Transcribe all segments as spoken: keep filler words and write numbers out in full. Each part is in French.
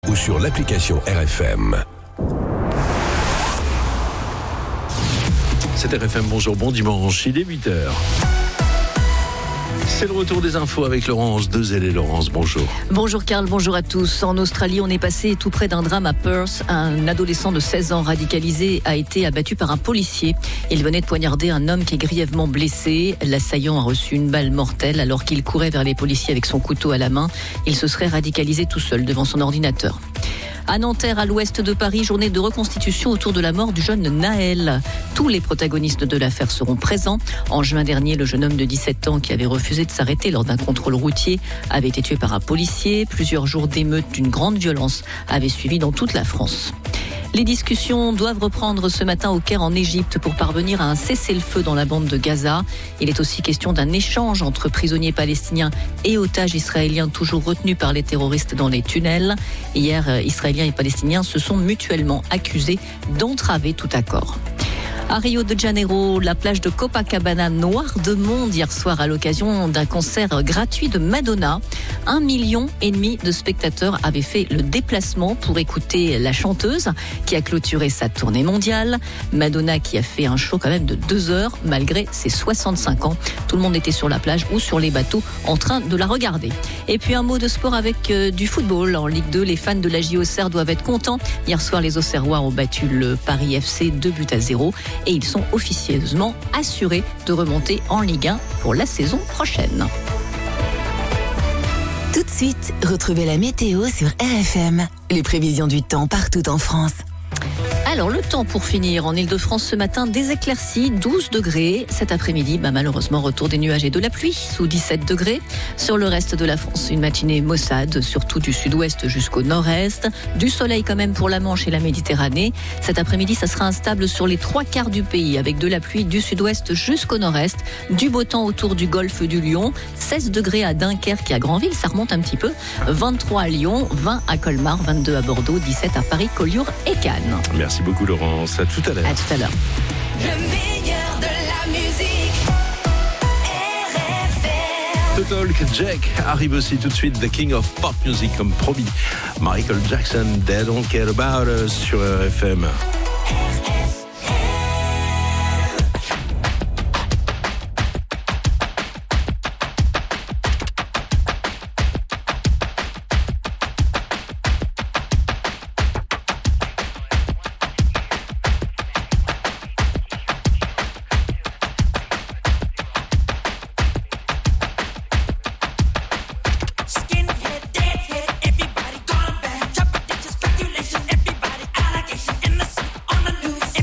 ou sur l'application R F M. C'est R F M, bonjour, bon dimanche, il est huit heures. C'est le retour des infos avec Laurence Dezel et Laurence, bonjour. Bonjour Karl, bonjour à tous. En Australie, on est passé tout près d'un drame à Perth. Un adolescent de seize ans radicalisé a été abattu par un policier. Il venait de poignarder un homme qui est grièvement blessé. L'assaillant a reçu une balle mortelle alors qu'il courait vers les policiers avec son couteau à la main. Il se serait radicalisé tout seul devant son ordinateur. À Nanterre, à l'ouest de Paris, journée de reconstitution autour de la mort du jeune Naël. Tous les protagonistes de l'affaire seront présents. En juin dernier, le jeune homme de dix-sept ans qui avait refusé de s'arrêter lors d'un contrôle routier avait été tué par un policier. Plusieurs jours d'émeutes d'une grande violence avaient suivi dans toute la France. Les discussions doivent reprendre ce matin au Caire en Égypte pour parvenir à un cessez-le-feu dans la bande de Gaza. Il est aussi question d'un échange entre prisonniers palestiniens et otages israéliens toujours retenus par les terroristes dans les tunnels. Hier, Israéliens et Palestiniens se sont mutuellement accusés d'entraver tout accord. À Rio de Janeiro, la plage de Copacabana noire de monde hier soir à l'occasion d'un concert gratuit de Madonna. Un million et demi de spectateurs avaient fait le déplacement pour écouter la chanteuse qui a clôturé sa tournée mondiale. Madonna qui a fait un show quand même de deux heures malgré ses soixante-cinq ans. Tout le monde était sur la plage ou sur les bateaux en train de la regarder. Et puis un mot de sport avec euh, du football. En Ligue deux, les fans de la J Auxerre doivent être contents. Hier soir, les Auxerrois ont battu le Paris F C deux buts à zéro. Et ils sont officieusement assurés de remonter en Ligue un pour la saison prochaine. Tout de suite, retrouvez la météo sur R F M. Les prévisions du temps partout en France. Alors, le temps pour finir en Ile-de-France ce matin, des éclaircies, douze degrés. Cet après-midi, bah, malheureusement, retour des nuages et de la pluie, sous dix-sept degrés. Sur le reste de la France, une matinée maussade, surtout du sud-ouest jusqu'au nord-est. Du soleil quand même pour la Manche et la Méditerranée. Cet après-midi, ça sera instable sur les trois quarts du pays, avec de la pluie du sud-ouest jusqu'au nord-est. Du beau temps autour du golfe du Lion. seize degrés à Dunkerque et à Granville, ça remonte un petit peu. vingt-trois à Lyon, vingt à Colmar, vingt-deux à Bordeaux, dix-sept à Paris, Collioure et Cannes. Merci beaucoup Laurence, à tout à l'heure. À tout à l'heure. Le meilleur de la musique. R F M. The Talk, Jack arrive aussi tout de suite, The King of Pop Music comme promis. Michael Jackson, They Don't Care About Us sur R F M. Everybody, allegation, in the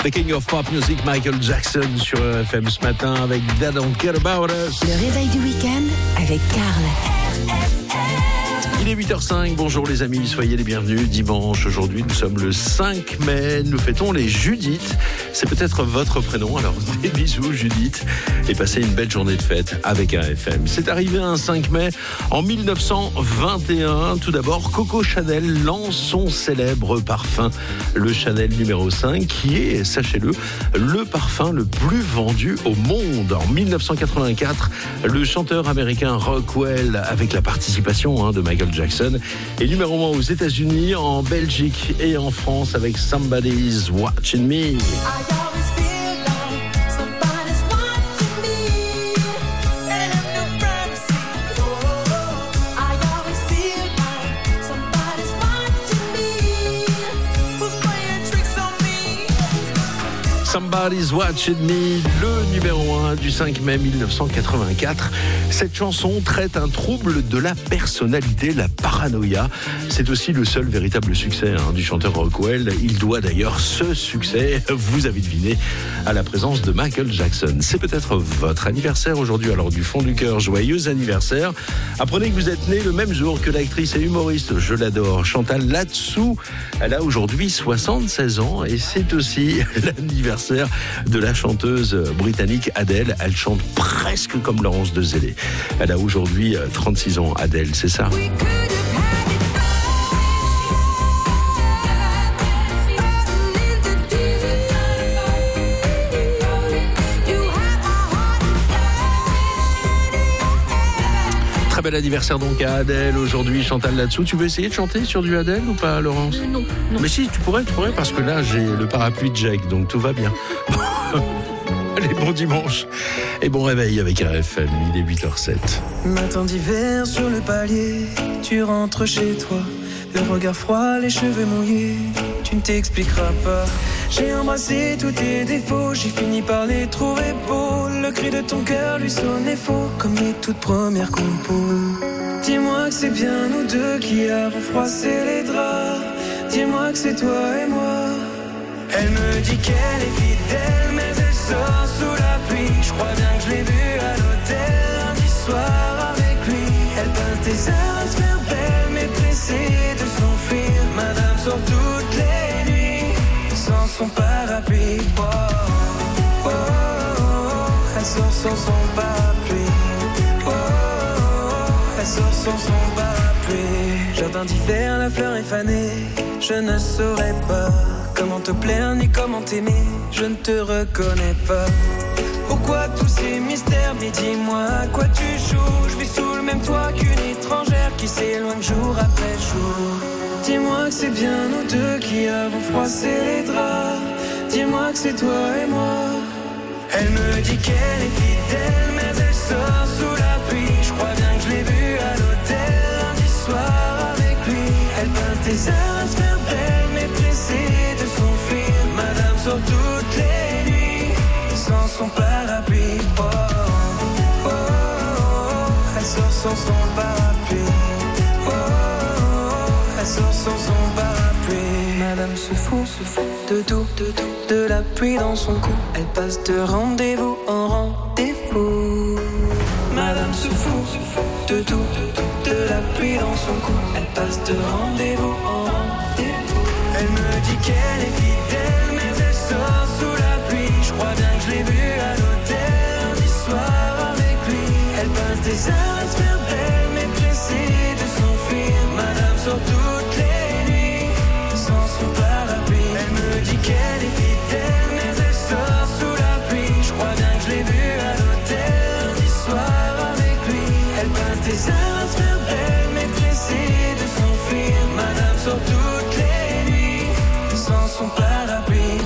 The King of Pop Music, Michael Jackson sur R F M ce matin avec They Don't Care About Us. Le réveil du week-end avec Karl. Il est huit heures cinq, bonjour les amis, soyez les bienvenus. Dimanche, aujourd'hui, nous sommes le cinq mai, nous fêtons les Judith. C'est peut-être votre prénom, alors des bisous Judith. Et passez une belle journée de fête avec R F M. C'est arrivé un cinq mai en mille neuf cent vingt et un. Tout d'abord, Coco Chanel lance son célèbre parfum, le Chanel numéro cinq, qui est, sachez-le, le parfum le plus vendu au monde. En mille neuf cent quatre-vingt-quatre, le chanteur américain Rockwell, avec la participation hein, de Michael Jackson, est numéro un aux États-Unis, en Belgique et en France avec Somebody's Watching Me. Somebody's Watching Me, le numéro un du cinq mai mille neuf cent quatre-vingt-quatre. Cette chanson traite un trouble de la personnalité, la paranoïa. C'est aussi le seul véritable succès hein, du chanteur Rockwell. Il doit d'ailleurs ce succès, vous avez deviné, à la présence de Michael Jackson. C'est peut-être votre anniversaire aujourd'hui, alors du fond du cœur, joyeux anniversaire. Apprenez que vous êtes né le même jour que l'actrice et humoriste, je l'adore, Chantal là-dessous. Elle a aujourd'hui soixante-seize ans et c'est aussi l'anniversaire de la chanteuse britannique Adele. Elle chante presque comme Laurence de Zélé. Elle a aujourd'hui trente-six ans, Adele, c'est ça? Très bel anniversaire donc à Adele aujourd'hui, Chantal là-dessous. Tu veux essayer de chanter sur du Adele ou pas, Laurence? Non, non. Mais si, tu pourrais, tu pourrais, parce que là j'ai le parapluie de Jack, donc tout va bien. Allez, bon dimanche et bon réveil avec R F M, il est huit heures sept. Matin d'hiver sur le palier, tu rentres chez toi, le regard froid, les cheveux mouillés, tu ne t'expliqueras pas. J'ai embrassé tous tes défauts, j'ai fini par les trouver beaux. Le cri de ton cœur lui sonnait faux, comme les toutes premières compos. Dis-moi que c'est bien nous deux qui avons froissé les draps. Dis-moi que c'est toi et moi. Elle me dit qu'elle est fidèle, mais elle sort sous la pluie. Je crois bien que je l'ai vue à l'hôtel lundi soir avec lui. Elle peint tes heures à se faire belle, mais pressée de s'enfuir. Madame sort toutes les nuits sans son parapluie. Oh, oh, oh, oh. Elle sort sans son parapluie. Oh, oh, oh. Elle sort sans son parapluie. Jardin d'hiver, la fleur est fanée. Je ne saurais pas comment te plaire ni comment t'aimer. Je ne te reconnais pas. Pourquoi tous ces mystères? Mais dis-moi à quoi tu joues. Je vis sous le même toit qu'une étrangère qui s'éloigne jour après jour. Dis-moi que c'est bien nous deux qui avons froissé les draps. Dis-moi que c'est toi et moi. Elle me dit qu'elle est fidèle, mais elle sort sous la pluie. Je crois bien que je l'ai vue à l'hôtel lundi soir avec lui. Elle peint tes heures à se faire belle, mais pressée de s'enfuir. Madame sort toutes les nuits sans son parapluie. Oh, oh, oh, oh. Elle sort sans son parapluie. Oh, oh, oh. Elle sort sans son parapluie. Madame se fout, se fout de tout, de tout, de la pluie dans son cou. Elle passe de rendez-vous en rendez-vous. Madame se fout, se fout de tout, de tout, de la pluie dans son cou. Elle passe de rendez-vous en rendez-vous. Elle me dit qu'elle est fidèle, mais elle sort sous la pluie. Je crois bien que je l'ai vue à l'hôtel lundi soir avec lui. Elle passe des heures à se faire belle, mais pressée de s'enfuir. Madame sort toutes les nuits sans son parapluie. Elle me dit qu'elle est fidèle, mais elle sort sous la pluie. Je crois bien que je l'ai vue à l'hôtel lundi soir avec lui. Elle passe des heures à se faire belle, mais pressée de s'enfuir. Madame sort toutes les nuits sans son parapluie.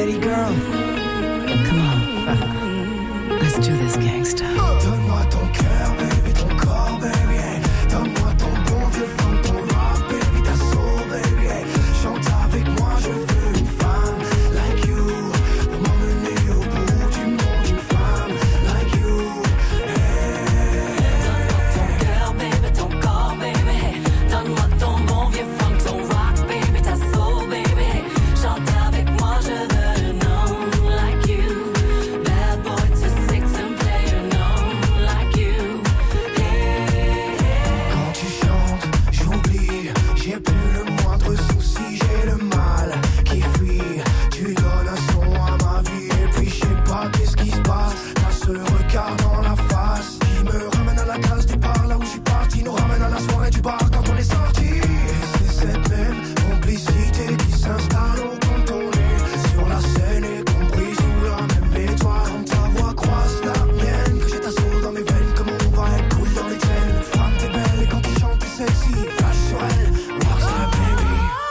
City girl. Come on, let's do this gangsta. Donne-moi ton cœur, baby, ton corps, baby, hey. Donne-moi ton bon vieux funk, ton rock, baby, ta soul, baby, hey. Chante avec moi, je veux une femme like you, pour m'emmener au bout du monde, une femme like you, hey. Donne-moi ton cœur, baby, ton corps, baby, hey. Donne-moi ton bon vieux funk, ton rock, baby, ta soul, baby, hey. Chante avec moi, je veux un homme like you. Bad boy to six and play an homme like you. Hey, hey. Quand tu chantes, j'oublie, j'ai plus le moindre souci, j'ai le mal qui fuit. Tu donnes un son à ma vie et puis je sais pas qu'est-ce qui se passe. T'as ce regard dans la face qui me ramène à la case départ, là où je suis parti, nous ramène à la soirée du bar quand on est sorti. Et c'est cette même complicité qui s'installe au contourné sur la scène et qu'on brille sous la même étoile. Quand ta voix croise la mienne, que j'ai ta soul dans mes veines, comme on va être cool dans les traînes. Femme t'es belle et quand tu chantes t'es sexy, flash sur elle, rockstar baby.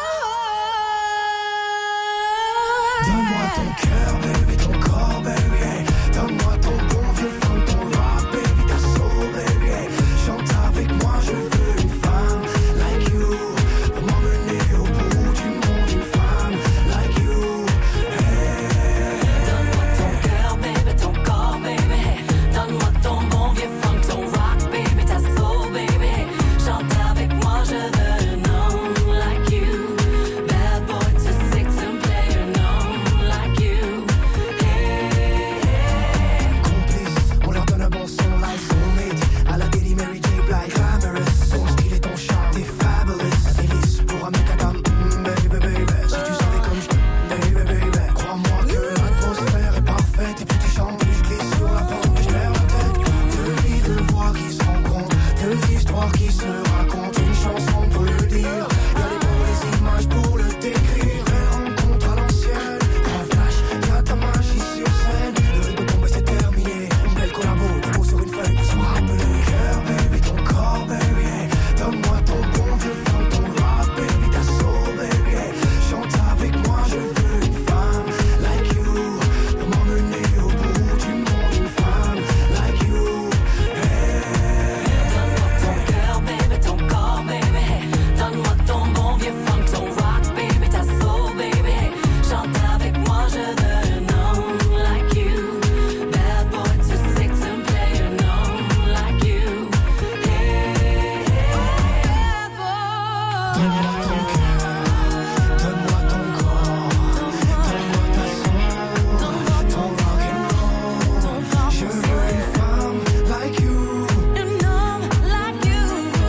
Donne-moi ton cœur baby, ton corps baby, hey. Donne-moi ton bon vieux funk, ton rock baby, ta soul baby, hey. Chante avec moi, je veux une femme like you, pour m'emmener au bout du monde, une femme like you, hey. Donne-moi ton cœur, baby, ton corps, baby, hey. Donne-moi ton bon vieux funk, ton rock, baby, ta soul, baby, hey. Chante avec moi, je veux un homme like you. Bad boy to six and play an homme like you. Hey, hey. Complice, on leur donne un bon son like soulmate. À la Daily Mary J. Blige, glamorous. Ton style et ton charme, t'es fabulous. Hélice pour amener ta dame, mm, baby, baby. Si tu savais comme je baby, baby. Crois-moi que l'atmosphère est parfaite. Et plus tu chantes, plus je glisse sur la pente et je perds la tête. Deux vies, deux voix qui se rencontrent, deux histoires qui se racontent. Une chanson pour le dire, y'a les mots, les images pour le décrire. Belle rencontre à l'ancienne, un flash, y'a ta magie sur scène. Le rythme tombe et c'est terminé. Une belle collabo, des mots sur une feuille pour se rappeler. Cœur, baby, ton corps, baby, hey. Donne-moi ton bon vieux funk, ton rock, baby, ta soul, baby, hey. Chante avec moi, je veux une femme like you, pour m'emmener au bout du monde, une femme like you, hey. Donne-moi ton cœur, baby, ton corps, baby, hey. Donne-moi ton bon vieux funk, ton rock, baby, ta soul, baby, hey. Chante avec moi, je veux un homme like you. Bad boy to six and play an homme like you. Hey, hey. Donne-moi ton cœur, donne-moi ton corps, donne-moi ta soul, ton rock and roll. Je veux une femme like you. An homme like you.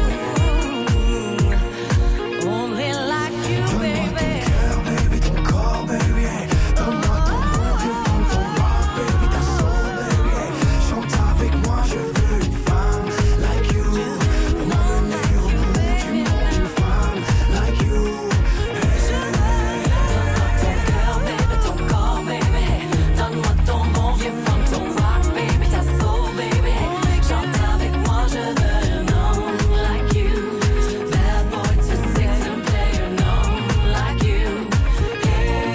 Only like you, Donne-moi ton baby. cœur, baby, ton corps, baby, hey. Donne-moi ton bon vieux funk, ton rock, baby, ta soul, baby, hey. Chante avec moi, je veux une femme like you, pour m'emmener au bout du monde, une femme like you, Ton cœur, baby, ton corps, baby, hey. Donne-moi ton bon vieux funk, ton rock, baby, ta soul, baby, hey. Chante avec moi, je veux un homme like you. Bad boy to six and play an homme like you. Hey,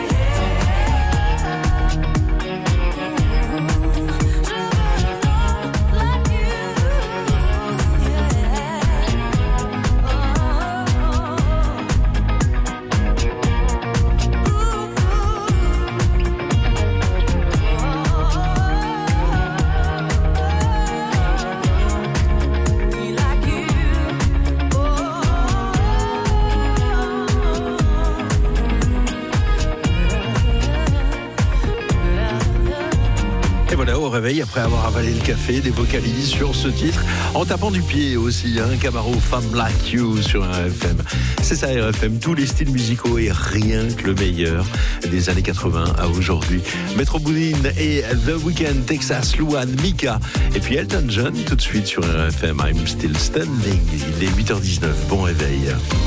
Et voilà, au réveil, après avoir avalé le café, des vocalises sur ce titre, en tapant du pied aussi, un hein, Camaro, Femme Like You sur R F M. C'est ça R F M, tous les styles musicaux et rien que le meilleur des années quatre-vingts à aujourd'hui. Metro Boomin et The Weeknd, Texas, Luan, Mika, et puis Elton John tout de suite sur R F M. I'm Still Standing. Il est huit heures dix-neuf, bon réveil.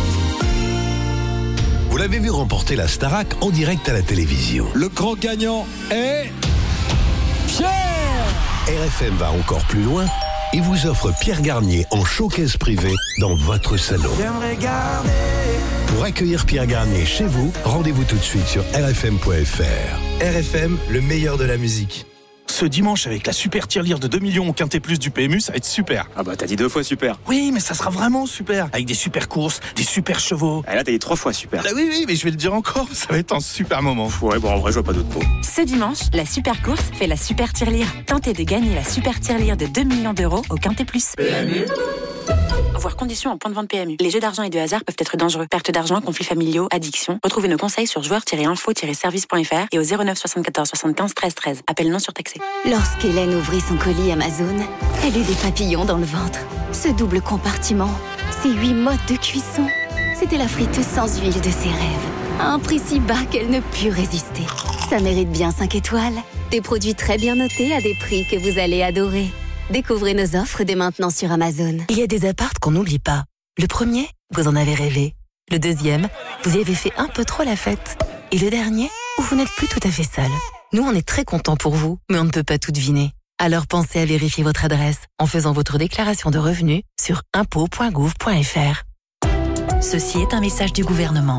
Vous l'avez vu remporter la Starac en direct à la télévision. Le grand gagnant est Pierre. R F M va encore plus loin et vous offre Pierre Garnier en showcase privé dans votre salon. J'aimerais garder Pour accueillir Pierre Garnier chez vous, rendez-vous tout de suite sur r f m point f r. R F M, le meilleur de la musique. Ce dimanche, avec la super tirelire de deux millions au Quintet Plus du P M U, ça va être super. Ah bah t'as dit deux fois super. Oui, mais ça sera vraiment super. Avec des super courses, des super chevaux. Ah là t'as dit trois fois super. Ah oui, oui, mais je vais le dire encore, ça va être un super moment. Ouais, bon en vrai je vois pas d'autres mots. Ce dimanche, la super course fait la super tirelire. Tentez de gagner la super tirelire de deux millions d'euros au Quintet Plus. P M U. Voir conditions en point de vente P M U. Les jeux d'argent et de hasard peuvent être dangereux. Perte d'argent, conflits familiaux, addiction. Retrouvez nos conseils sur joueurs tiret info tiret service point f r et au zéro neuf soixante-quatorze soixante-quinze treize treize. Appel non surtaxé. Lorsqu'Hélène ouvrit son colis Amazon, elle eut des papillons dans le ventre. Ce double compartiment, ces huit modes de cuisson, c'était la friteuse sans huile de ses rêves. À un prix si bas qu'elle ne put résister. Ça mérite bien cinq étoiles. Des produits très bien notés à des prix que vous allez adorer. Découvrez nos offres dès maintenant sur Amazon. Il y a des apparts qu'on n'oublie pas. Le premier, vous en avez rêvé. Le deuxième, vous y avez fait un peu trop la fête. Et le dernier, où vous n'êtes plus tout à fait seul. Nous, on est très contents pour vous, mais on ne peut pas tout deviner. Alors pensez à vérifier votre adresse en faisant votre déclaration de revenus sur impôts point gouv point f r. Ceci est un message du gouvernement.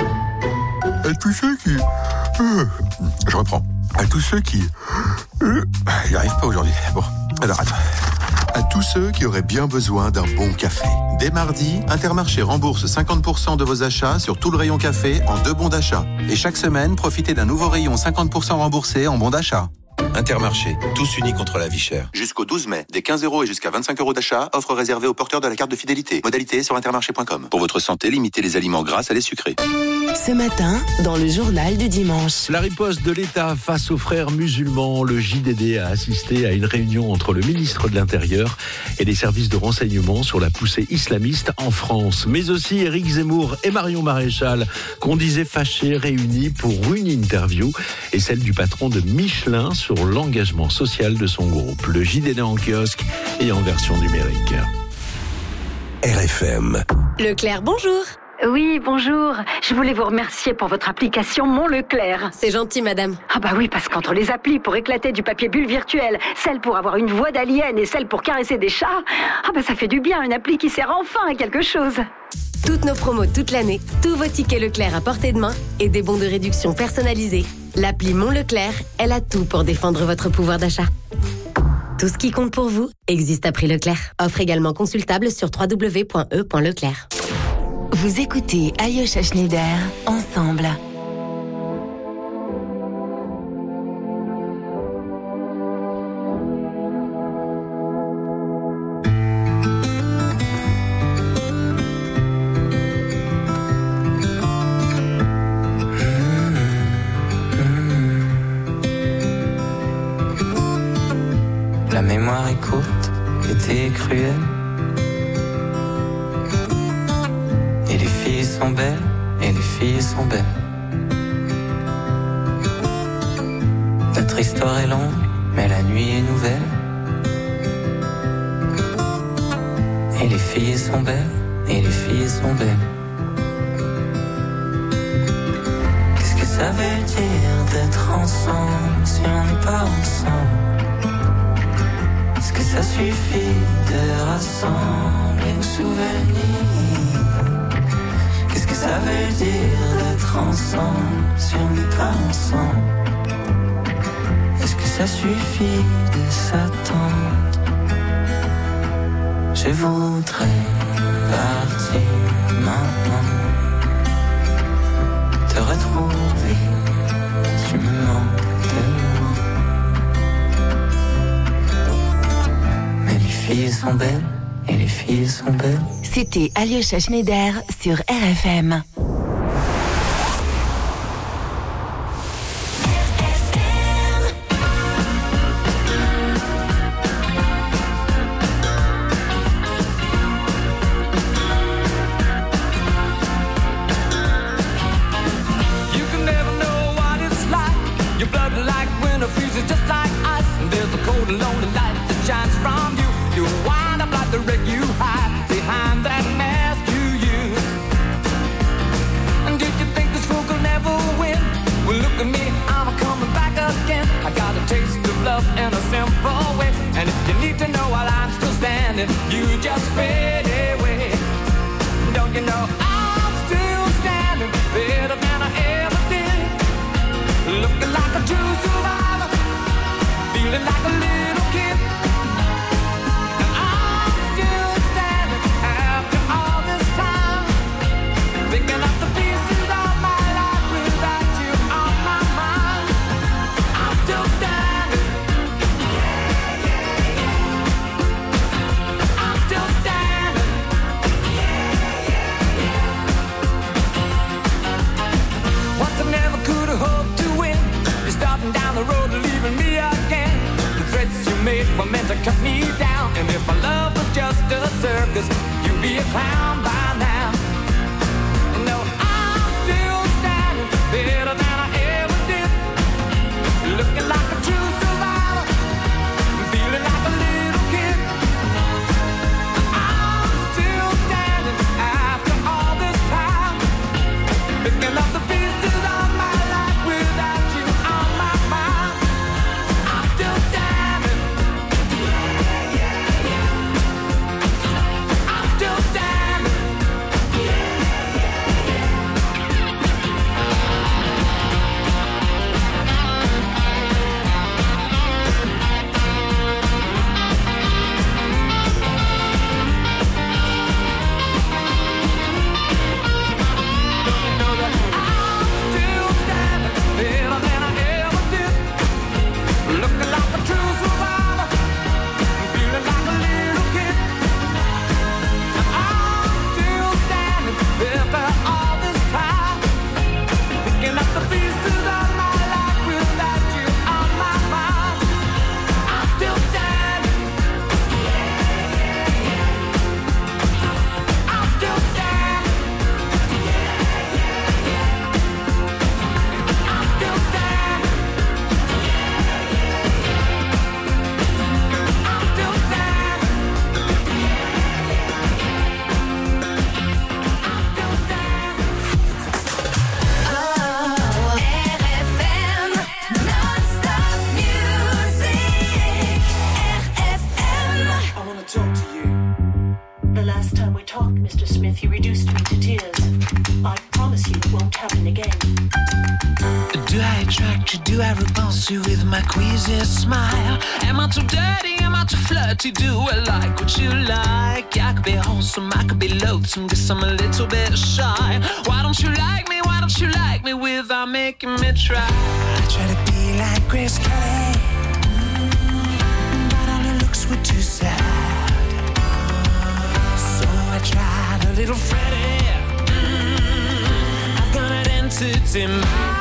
À tous ceux qui... Euh, je reprends. À tous ceux qui... Euh, il n'y arrive pas aujourd'hui. Bon, alors attends. À tous ceux qui auraient bien besoin d'un bon café. Dès mardi, Intermarché rembourse cinquante pour cent de vos achats sur tout le rayon café en deux bons d'achat. Et chaque semaine, profitez d'un nouveau rayon cinquante pour cent remboursé en bons d'achat. Intermarché, tous unis contre la vie chère. Jusqu'au douze mai, des quinze euros et jusqu'à vingt-cinq euros d'achat, offre réservée aux porteurs de la carte de fidélité. Modalité sur intermarché point com. Pour votre santé, limitez les aliments gras à les sucrés. Ce matin, dans le journal du dimanche. La riposte de l'État face aux frères musulmans, le J D D a assisté à une réunion entre le ministre de l'Intérieur et les services de renseignement sur la poussée islamiste en France. Mais aussi Éric Zemmour et Marion Maréchal, qu'on disait fâchés, réunis pour une interview, et celle du patron de Michelin sur l'engagement social de son groupe. Le J D D en kiosque et en version numérique. R F M. Leclerc, bonjour. Oui, bonjour. Je voulais vous remercier pour votre application Mon Leclerc. C'est gentil, madame. Ah bah oui, parce qu'entre les applis pour éclater du papier bulle virtuel, celle pour avoir une voix d'alien et celle pour caresser des chats, ah bah ça fait du bien, une appli qui sert enfin à quelque chose. Toutes nos promos toute l'année, tous vos tickets Leclerc à portée de main et des bons de réduction personnalisés. L'appli Mon Leclerc, elle a tout pour défendre votre pouvoir d'achat. Tout ce qui compte pour vous existe à prix Leclerc. Offre également consultable sur w w w point e point leclerc. Vous écoutez Alyosha Schneider, ensemble. La mémoire est courte, l'été est cruel. Et les filles sont belles, et les filles sont belles. Notre histoire est longue, mais la nuit est nouvelle. Et les filles sont belles, et les filles sont belles. Qu'est-ce que ça veut dire d'être ensemble si on n'est pas ensemble? Est-ce que ça suffit de rassembler nos souvenirs? Qu'est-ce que ça veut dire d'être ensemble si on n'est pas ensemble? Est-ce que ça suffit de s'attendre? Je voudrais partir maintenant, te retrouver, tu me manques tellement. Mais les filles sont belles, et les filles sont belles. C'était Alyosha Schneider sur R F M. You just fade away. Don't you know I'm still standing? circus, you'd be a clown by now. No, I'm still standing better than I ever did. Looking like a true survivor, feeling like a little kid. I'm still standing after all this time, picking up the pieces of my life without you on my mind. I'm still standing. Yeah, yeah, yeah. I'm still standing. Yeah, yeah, yeah. Still standing better than I ever did. Looking like a true survivor, feeling like a little kid. I'm still standing after all this time, picking up the pieces of my life without you on my mind. I'm still standing. Yeah, yeah, yeah. I'm still standing. Yeah, yeah, yeah. I'm still standing. I'm still standing. R F M, non-stop music. R F M. I want to talk to you. The last time we talked, Mister Smith, you reduced me to tears. I promise you it won't happen again. Do I attract you? Do I repulse you with my queasy smile? Am I too dirty? Am I too flirty? Do I like what you like? I could be wholesome, I could be loathsome, guess I'm a little bit shy. Why don't you like me? Why don't you like me without making me try? I try to be like Grace Kelly, mm, but all her looks were too sad. So I tried a little Freddie. Mm, I've got an entity mind.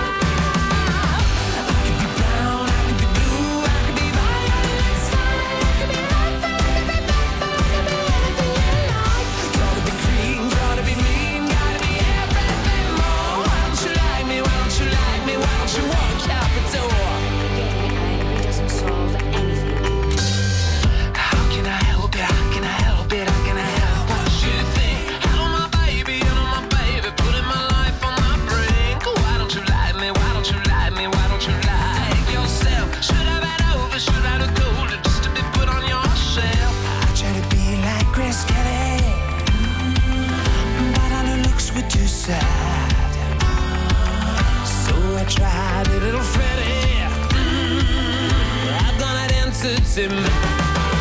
Tried a little Freddie. Mm, I've done it entity man.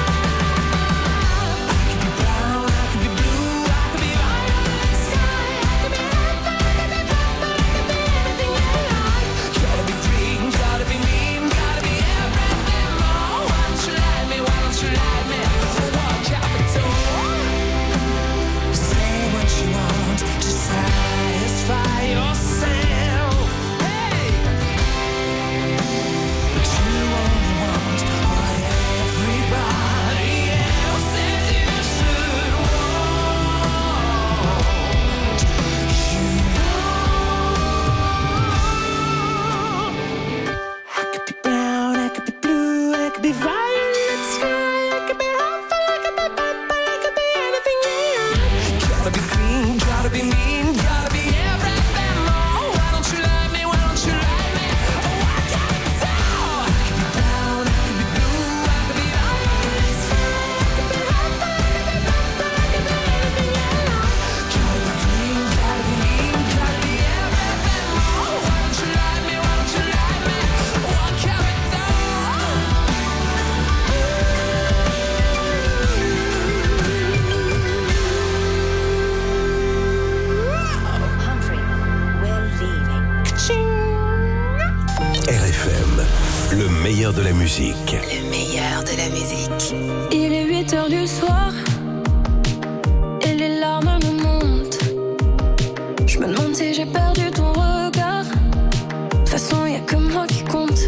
De la musique. Le meilleur de la musique. Il est huit heures du soir et les larmes me montent. Je me demande si j'ai perdu ton regard. De toute façon, y'a que moi qui compte.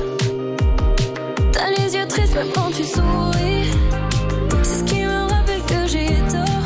T'as les yeux tristes même quand tu souris. C'est ce qui me rappelle que j'ai tort.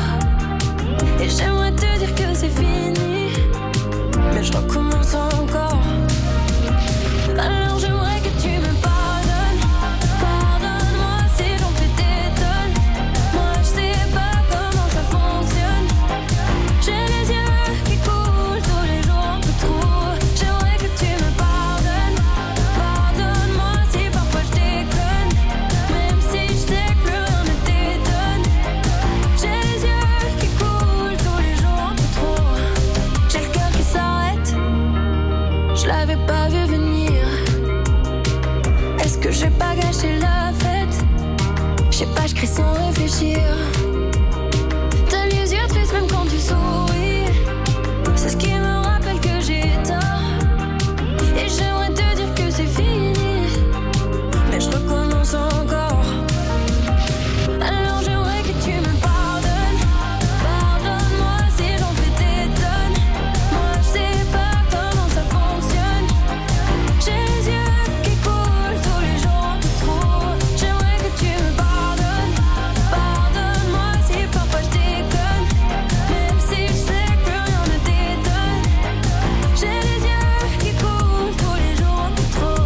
pas gâcher la fête. Je sais pas, je crie sans réfléchir. T'as les yeux tristes même quand tu souris. C'est ce qui me rappelle que j'ai tort. Et j'aimerais te dire que c'est fini, mais je recommence encore. Alors j'aimerais que tu me pardonnes. Pardonne-moi si j'en fais des tonnes. Moi je sais pas comment ça fonctionne. J'ai les yeux qui coulent tous les jours un peu trop. J'aimerais que tu me pardonnes. Pardonne-moi si parfois je déconne. Même si je sais que plus rien ne t'étonne. J'ai les yeux qui coulent tous les jours un peu trop.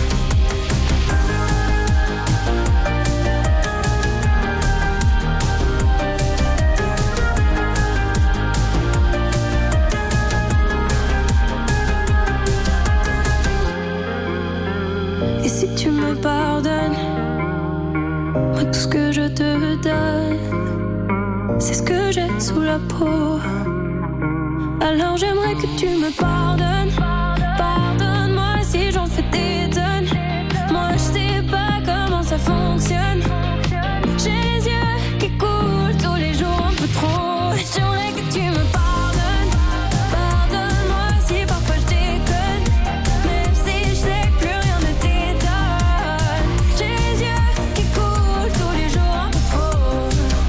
Et si tu me pardonnes, moi tout ce que je te donne, c'est ce que j'ai sous la peau. Alors j'aimerais que tu me pardonnes. Pardonne-moi si j'en fais des tonnes. Moi je sais pas comment ça fonctionne. J'ai les yeux qui coulent tous les jours un peu trop. J'aimerais que tu me pardonnes. Pardonne-moi si parfois je déconne. Même si je sais que plus rien ne t'étonne. J'ai les yeux qui coulent tous les jours un peu trop.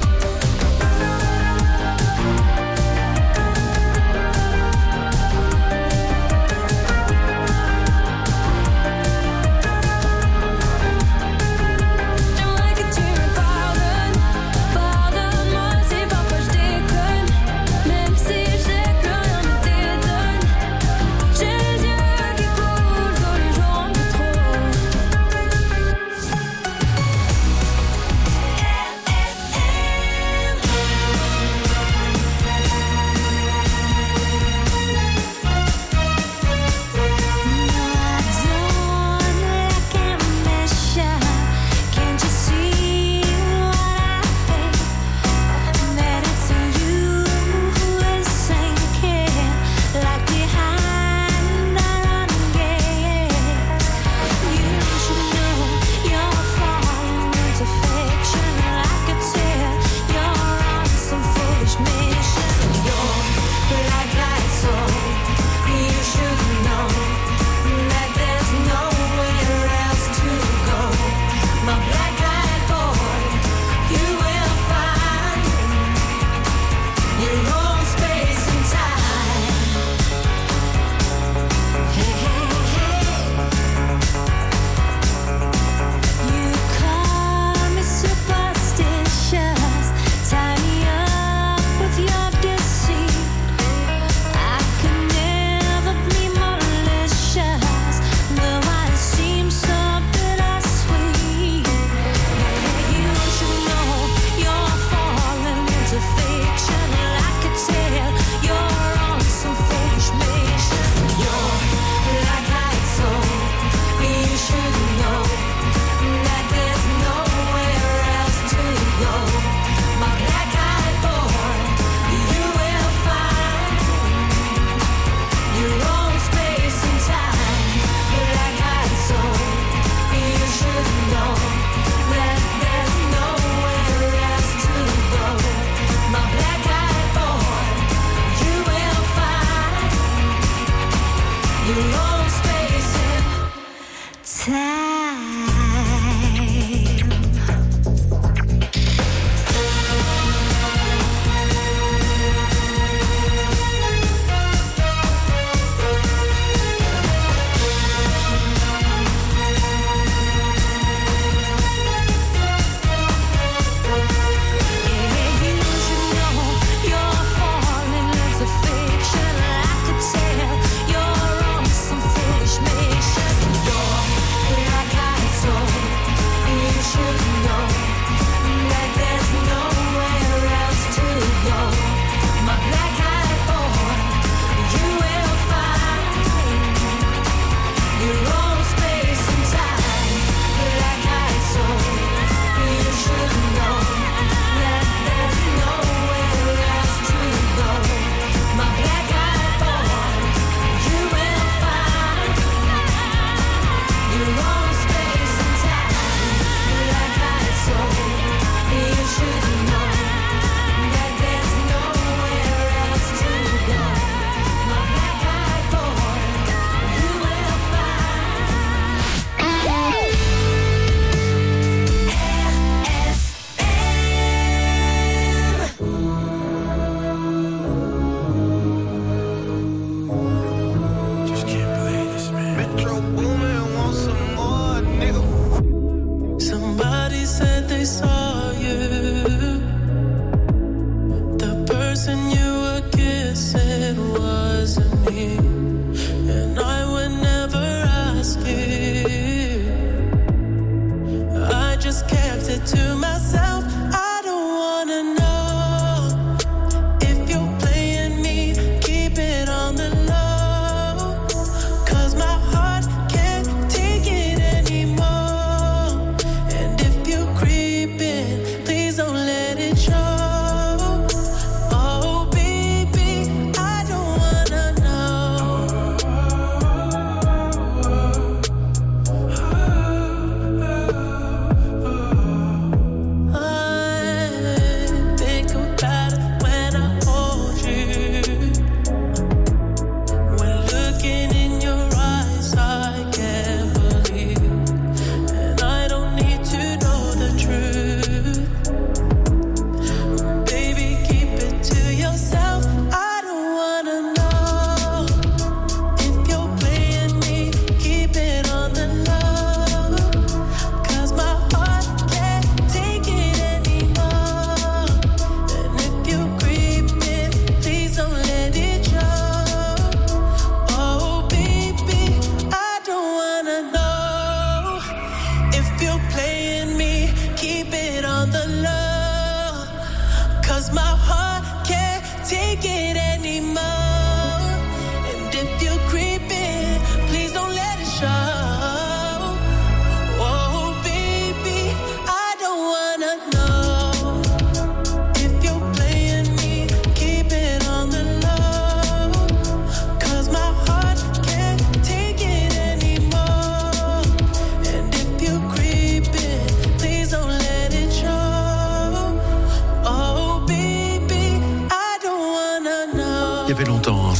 J'aimerais que tu me pardonnes. Pardonne-moi si parfois je déconne. Même si je sais que rien ne t'étonne. J'ai les yeux qui coulent tous les jours un peu trop. Can't you see what I hate? That it's you who is sinking, like behind our gate. You should know you're falling into fiction. I could tell you're on some foolish mission. You're like that soul. You should know that there's nowhere else to go. My black-eyed boy, you will find your own space and time. Hey, hey, hey. You call me superstitious, tie me up with your deceit. I could never be malicious, though I seem so bittersweet. You should know you're falling into fiction. I could tell you're on some foolish mission. You're like light soul. You should know that there's nowhere else to go. My black-eyed boy, you will find your own space and time. Black-eyed soul, you should know that there's nowhere else to go. My black-eyed boy, you will find your own space and time. You're falling into fiction. I could tell you're on some foolish mission. You're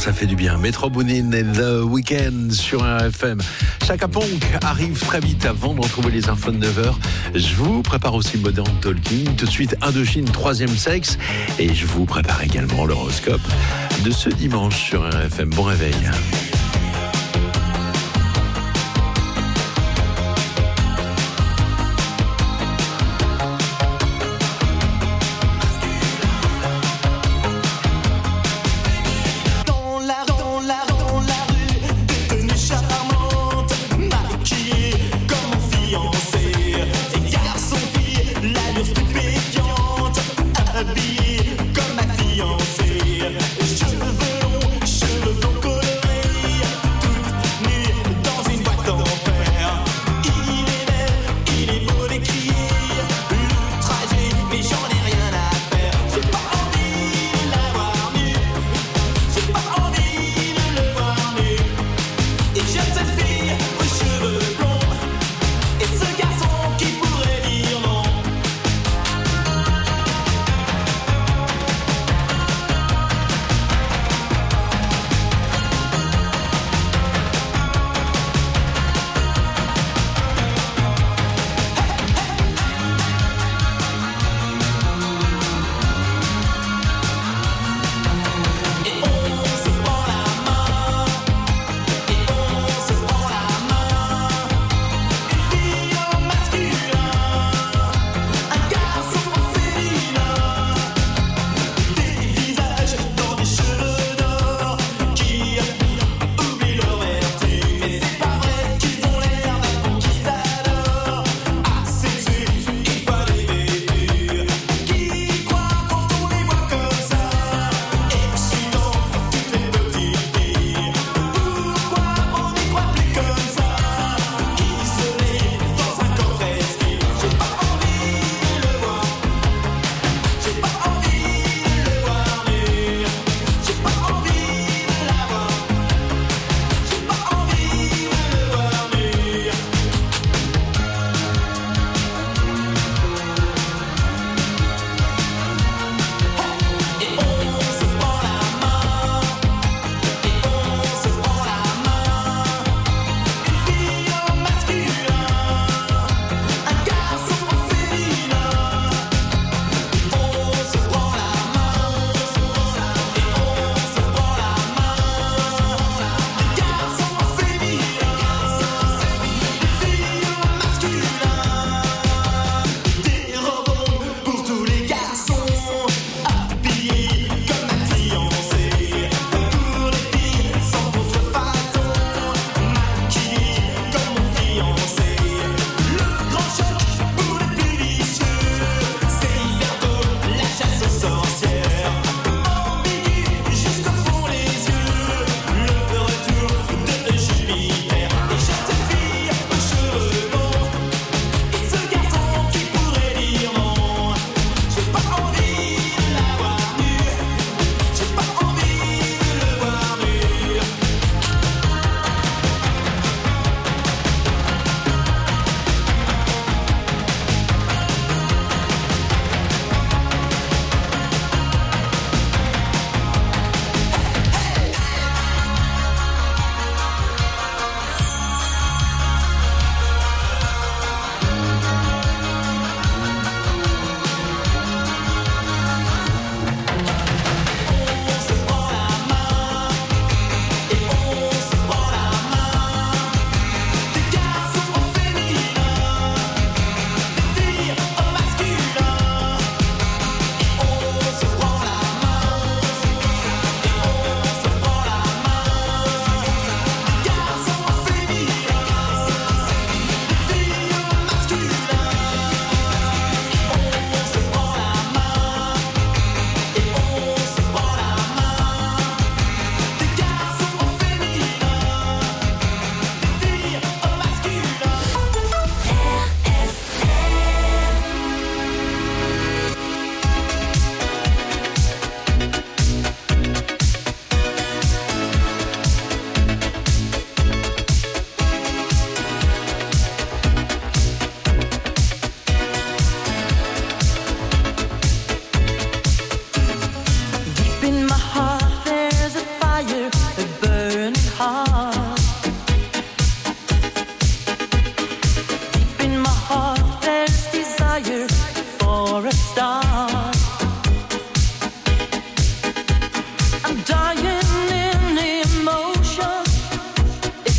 ça fait du bien. Metro Boomin et The Weeknd sur R F M. Chaka Ponk arrive très vite avant de retrouver les infos de neuf heures. Je vous prépare aussi Modern Talking. Tout de suite, Indochine, troisième sexe. Et je vous prépare également l'horoscope de ce dimanche sur R F M. Bon réveil. Comme ma fiancée, cheveux longs, cheveux blancs colorés.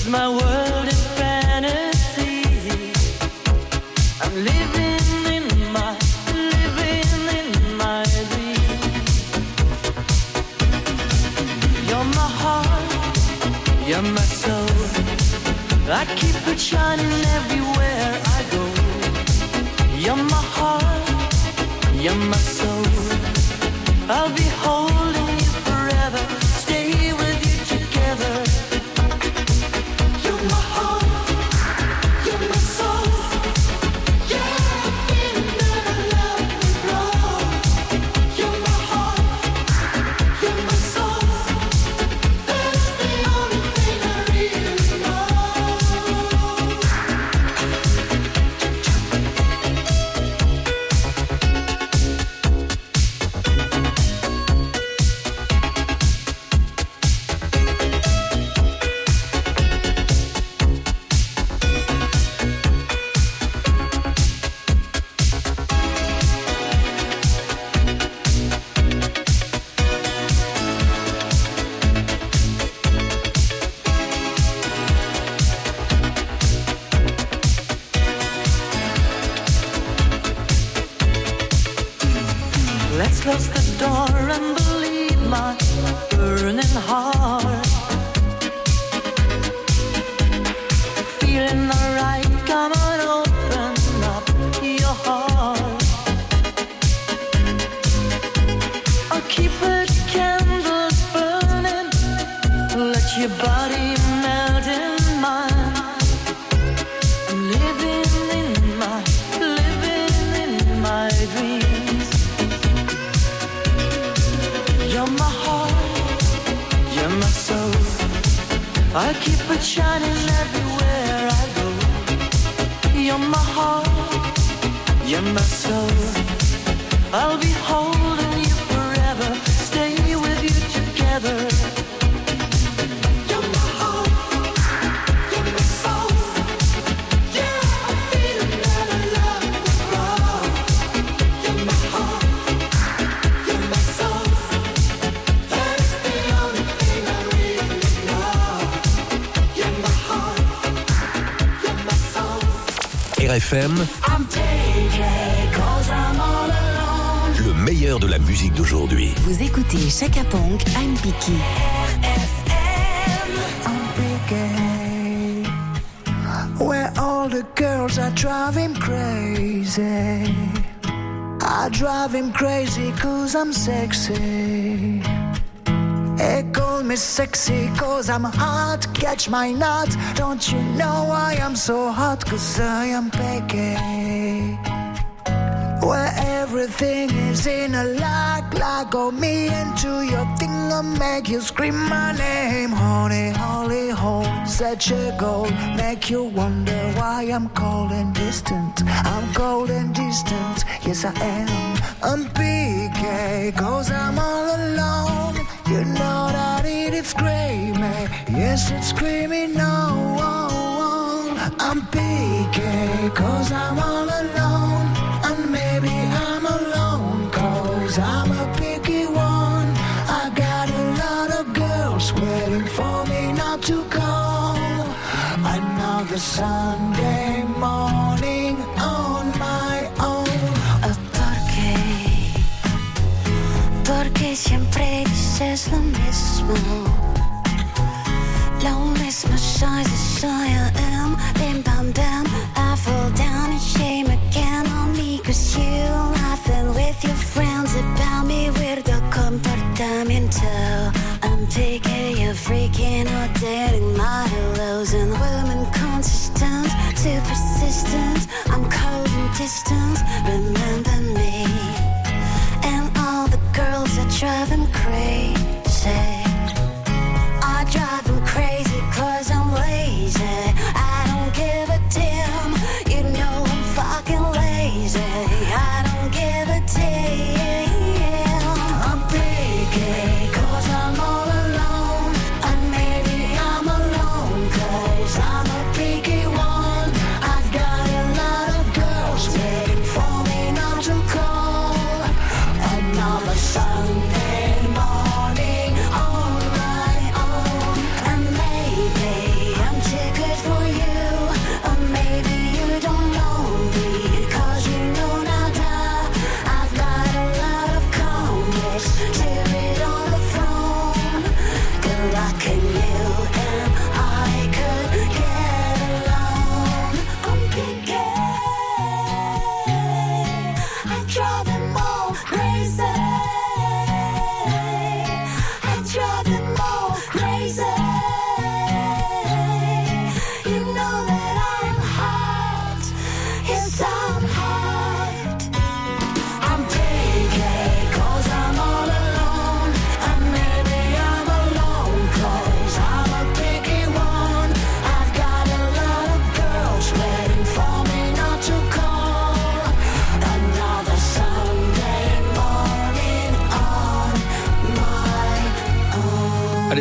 is my world in fantasy. I'm living in my, living in my dream. You're my heart, you're my soul. I keep it shining everywhere I go. You're my heart, you're my soul. I'll be holding you forever, stay with you together. You're my heart, you're my soul. Yeah, I'm feeling that I love you, Lord. You're my heart, you're my soul. That's the only thing I really know. Let's close the door and believe my burning heart. Feeling alright, come on, open up your heart. I'll keep the candles burning, let your body melt in mine. I'm living in my, living in my dreams. You're my heart, you're my soul. I keep it shining everywhere I go. You're my heart, you're my soul. I'll be holding you forever, stay with you together. You're my heart, you're my soul. Yeah, I'm feeling that I love you, bro. You're my heart, you're my soul. R F M, le meilleur de la musique d'aujourd'hui. Vous écoutez Chaka Ponk, I'm Picky. I'm Picky, where all the girls are driving crazy. I drive him crazy cause I'm sexy. They call me sexy cause I'm hot, catch my nut. Don't you know I am so hot cause I am picky. Where everything is in a lock, lock on me into your thing and make you scream my name. Honey, holy hole, such a goal, make you wonder why I'm cold and distant. I'm cold and distant, yes I am. I'm picky cause I'm all alone. You know that it is screaming, yes it's screaming no. I'm picky cause I'm all alone. And maybe I'm alone cause I'm a picky one. I got a lot of girls waiting for me not to call. Another Sunday morning on my own. Porque siempre dices lo mismo. Lo mismo size as I am. Bim bam bam, I fall down in shame again on me. Cause you laughing with your friends about me. Weirdo comportamiento. I'm picky, you're freaking out, dating my hellos. And women consistent, too persistent. I'm cold and distant, remember me. And all the girls are driving crazy. I drive them crazy cause I'm lazy. I don't give a damn, you know I'm fucking lazy. I don't give a damn. I'm picky cause I'm all alone. And maybe I'm alone cause I'm a picky one. I've got a lot of girls waiting for me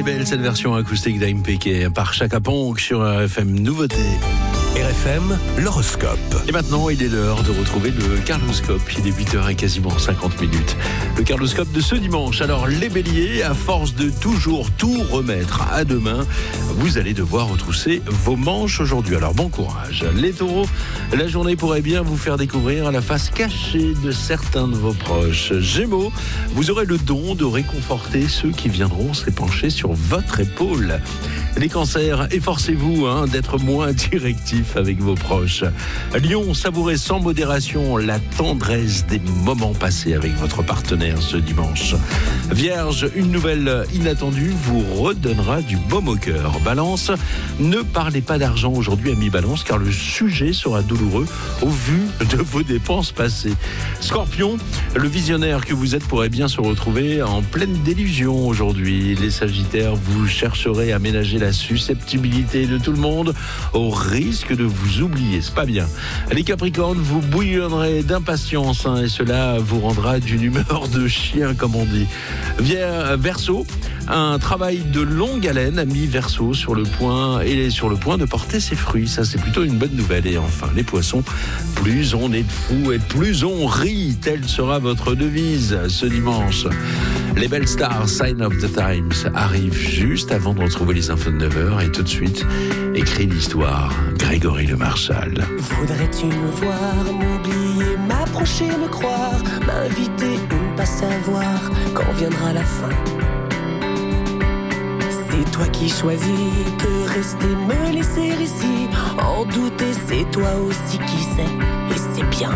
belle cette version acoustique d'Aim Péké par Chaka Ponk sur R F M Nouveauté. R F M, l'horoscope. Et maintenant, il est l'heure de retrouver le Carloscope. Il est huit heures et quasiment cinquante minutes. Le Carloscope de ce dimanche. Alors, les béliers, à force de toujours tout remettre à demain, vous allez devoir retrousser vos manches aujourd'hui. Alors, bon courage. Les taureaux, la journée pourrait bien vous faire découvrir la face cachée de certains de vos proches. Gémeaux, vous aurez le don de réconforter ceux qui viendront s'épancher sur votre épaule. Les cancers, efforcez-vous hein, d'être moins directif avec vos proches. Lion, savourez sans modération la tendresse des moments passés avec votre partenaire ce dimanche. Vierge, une nouvelle inattendue vous redonnera du baume au cœur. Balance, ne parlez pas d'argent aujourd'hui, ami Balance, car le sujet sera douloureux au vu de vos dépenses passées. Scorpion, le visionnaire que vous êtes pourrait bien se retrouver en pleine délusion aujourd'hui. Les Sagittaires, vous chercherez à ménager la susceptibilité de tout le monde au risque de vous oublier, c'est pas bien. Les Capricornes, vous bouillonnerez d'impatience hein, et cela vous rendra d'une humeur de chien comme on dit. Verseau, un travail de longue haleine a mis Verseau sur le point et sur le point de porter ses fruits, ça c'est plutôt une bonne nouvelle. Et enfin les Poissons, plus on est de fous et plus on rit, telle sera votre devise ce dimanche. Les belles stars, Sign of the Times, arrivent juste avant de retrouver les infos de neuf heures et tout de suite, écrit l'histoire, Grégory Le Marchal. Voudrais-tu me voir, m'oublier, m'approcher, me croire, m'inviter ou ne pas savoir quand viendra la fin? C'est toi qui choisis que rester, me laisser ici, en douter, c'est toi aussi qui sais, et c'est bien.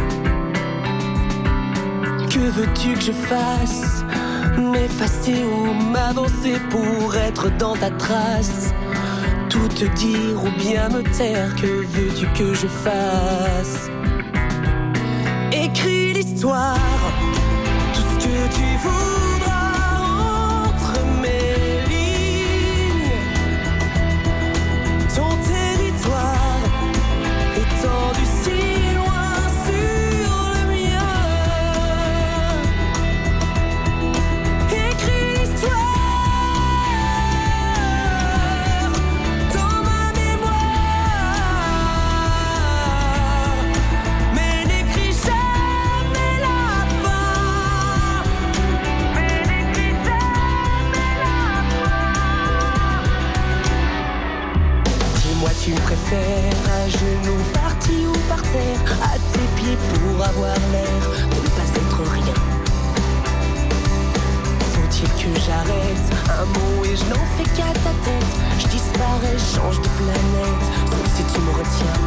Que veux-tu que je fasse? M'effacer ou m'avancer pour être dans ta trace? Tout te dire ou bien me taire, que veux-tu que je fasse? Écris l'histoire, tout ce que tu voudras entre mes lignes. Ton territoire étendu si loin sur le mien. Écris l'histoire dans ma mémoire, mais n'écris jamais la fin. Mais n'écris jamais la fin. Dis-moi, tu préfères un genou parti ou par terre, à tes pieds pour avoir l'air de ne pas être rien? Faut-il que j'arrête un mot et je n'en fais qu'à ta tête? Je disparais, change de planète, sauf si tu me retiens.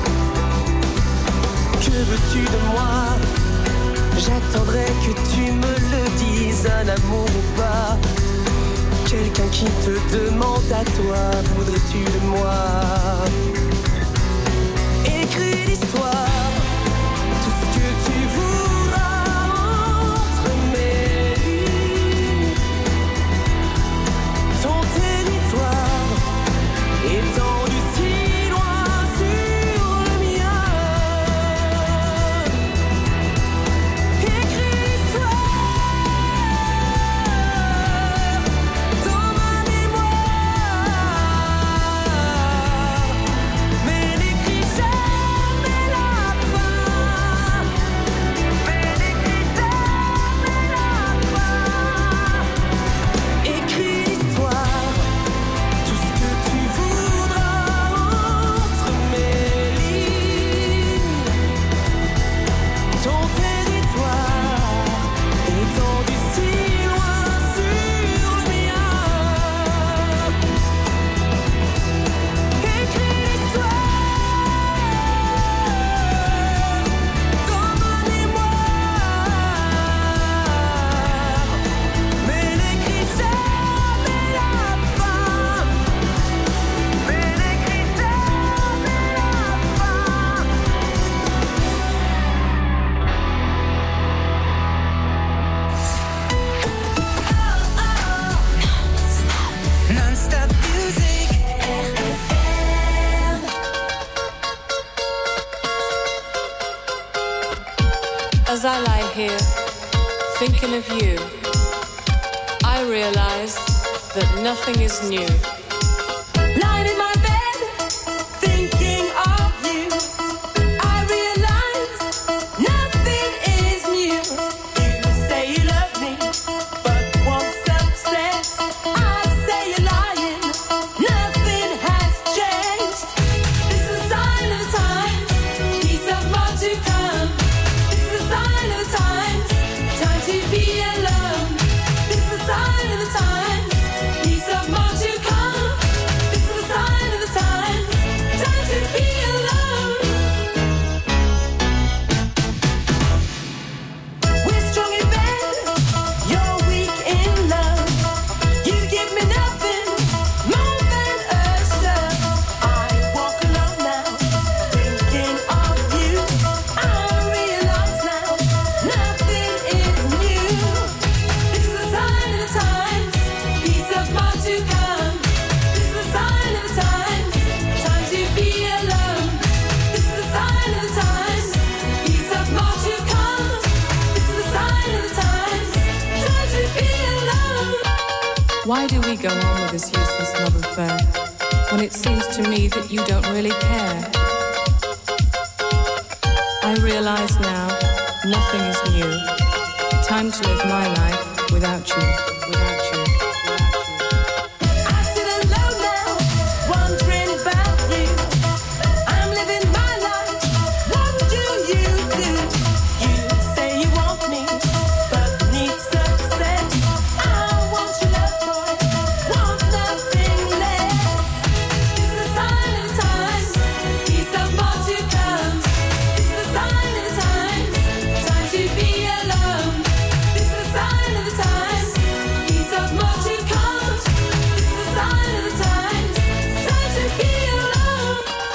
Que veux-tu de moi? J'attendrai que tu me le dises, un amour ou pas. Quelqu'un qui te demande à toi, voudrais-tu de moi? Écris l'histoire, tout ce que tu voudras entre mes lignes. Ton territoire étendu si loin sur le mien. Écris l'histoire dans ma mémoire, mais n'écris jamais la fin. Mais n'écris jamais la fin. Écris l'histoire, tout ce que tu voudras entre mes lignes. Ton territoire étendu si loin sur le mien. Écris l'histoire dans ma mémoire, mais n'écris jamais la fin. Mais n'écris jamais la fin. Non-stop music, R F M. As I lie here, thinking of you, I realize that nothing is new. Lying in my bed, thinking of you, I realize nothing is new. You say you love me, but want success. I say you're lying, nothing has changed. This is a sign of the times, peace of more to come. This is a sign of the times, time to be alone. This is a sign of the times, peace of more to come. This is a sign of the times, time to be alone. We're strong in bed, you're weak in love. You give me nothing more than a shove. I walk alone now, thinking of you. I realize now, nothing is new. This is a sign of the times, peace of more to come. This is a sign of the times, time to be alone. This is a sign of the times, peace of more to come. This is a sign of the times, time to be alone. Why do we go on with this useless love affair when it seems to me that you don't really care? I realize now, nothing is new. Time to live my life without you, without you. I sit alone now, wondering about you. I'm living my life, what do you do? You say you want me, but need success. I want your love, boy, want nothing less. This is a sign of the times, peace of more to come. This is a sign of the times, time to be alone. This is a sign of the times, peace of more to come. This is a sign of the times, time to be alone.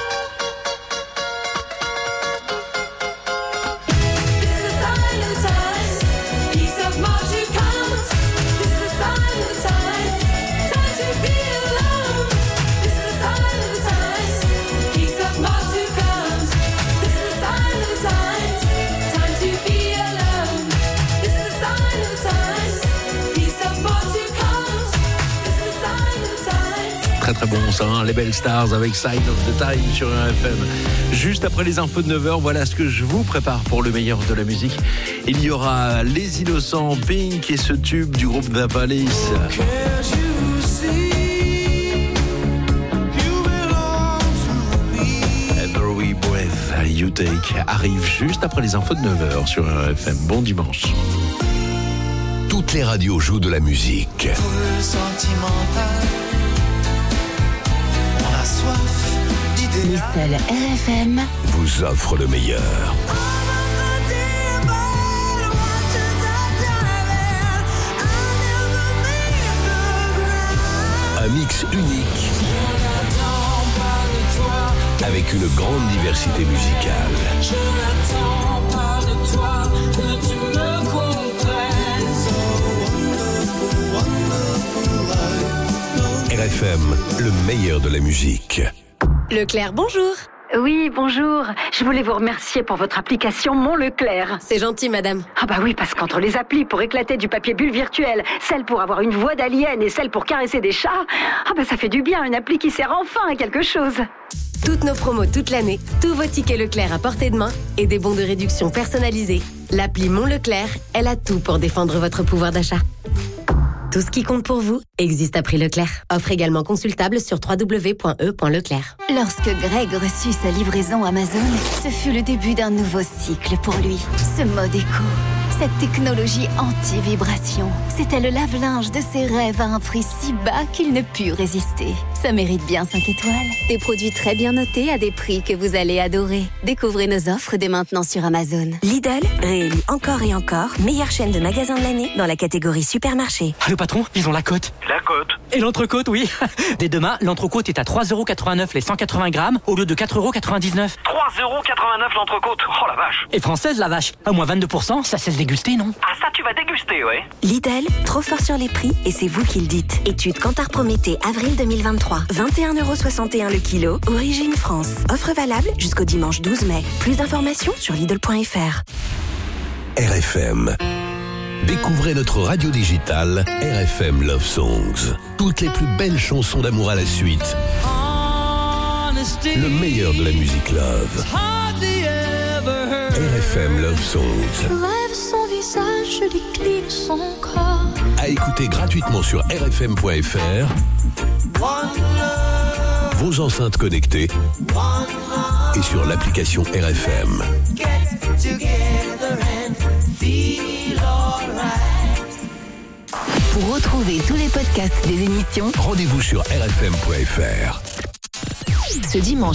This is a sign of the times, peace of more to come. This is a sign of the times, time to be alone. This is a sign of the times, peace of more to come. This is a sign of the times, time to be alone. This is a sign of the times, peace of more to come. This is a sign of the times. Très très bon ça, hein, les Belles Stars avec Sign of the Time sur R F M. Juste après les infos de neuf heures, voilà ce que je vous prépare pour le meilleur de la musique. Il y aura Les Innocents, Pink et ce tube du groupe The Police. Every Breath You Take arrive juste après les infos de neuf heures sur R F M. Bon dimanche. Toutes les radios jouent de la musique. Full sentimental. On a soif d'idées. Les seuls R F M Vous offrent le meilleur. Un mix unique avec une grande diversité musicale. Je n'attends pas de toi que tu me comprennes. R F M, le meilleur de la musique. Leclerc, bonjour. Oui, bonjour. Je voulais vous remercier pour votre application Mon Leclerc. C'est gentil, madame. Ah bah oui, parce qu'entre les applis pour éclater du papier bulle virtuel, celle pour avoir une voix d'alien et celle pour caresser des chats, ah bah ça fait du bien, une appli qui sert enfin à quelque chose. Toutes nos promos toute l'année, tous vos tickets Leclerc à portée de main et des bons de réduction personnalisés. L'appli Mon Leclerc, elle a tout pour défendre votre pouvoir d'achat. Tout ce qui compte pour vous existe à prix Leclerc. Offre également consultable sur w w w point e point leclerc. Lorsque Greg reçut sa livraison Amazon, ce fut le début d'un nouveau cycle pour lui. Ce mode éco, cette technologie anti-vibration, c'était le lave-linge de ses rêves à un prix si bas qu'il ne put résister. Ça mérite bien cinq étoiles. Des produits très bien notés à des prix que vous allez adorer. Découvrez nos offres dès maintenant sur Amazon. Lidl, réélu encore et encore, meilleure chaîne de magasins de l'année dans la catégorie supermarché. Ah, le patron, ils ont la cote. La côte. Et l'entrecôte, oui. Dès demain, l'entrecôte est à trois euros quatre-vingt-neuf les cent quatre-vingts grammes au lieu de quatre euros quatre-vingt-dix-neuf. trois euros quatre-vingt-neuf l'entrecôte. Oh la vache. Et française, la vache. À moins vingt-deux pour cent, ça cesse déguster, non? Ah ça tu vas déguster, ouais. Lidl, trop fort sur les prix et c'est vous qui le dites. Étude Kantar Prométhée, avril deux mille vingt-trois. vingt et un euros soixante et un le kilo, origine France. Offre valable jusqu'au dimanche douze mai. Plus d'informations sur Lidl point F R. R F M, Découvrez notre radio digitale R F M Love Songs. Toutes les plus belles chansons d'amour à la suite. Le meilleur de la musique love. R F M Love Songs. Je rêve son visage, je décline son corps. À écouter gratuitement sur r f m point f r, vos enceintes connectées et sur l'application R F M. Pour retrouver tous les podcasts des émissions, Rendez-vous sur r f m point f r. ce dimanche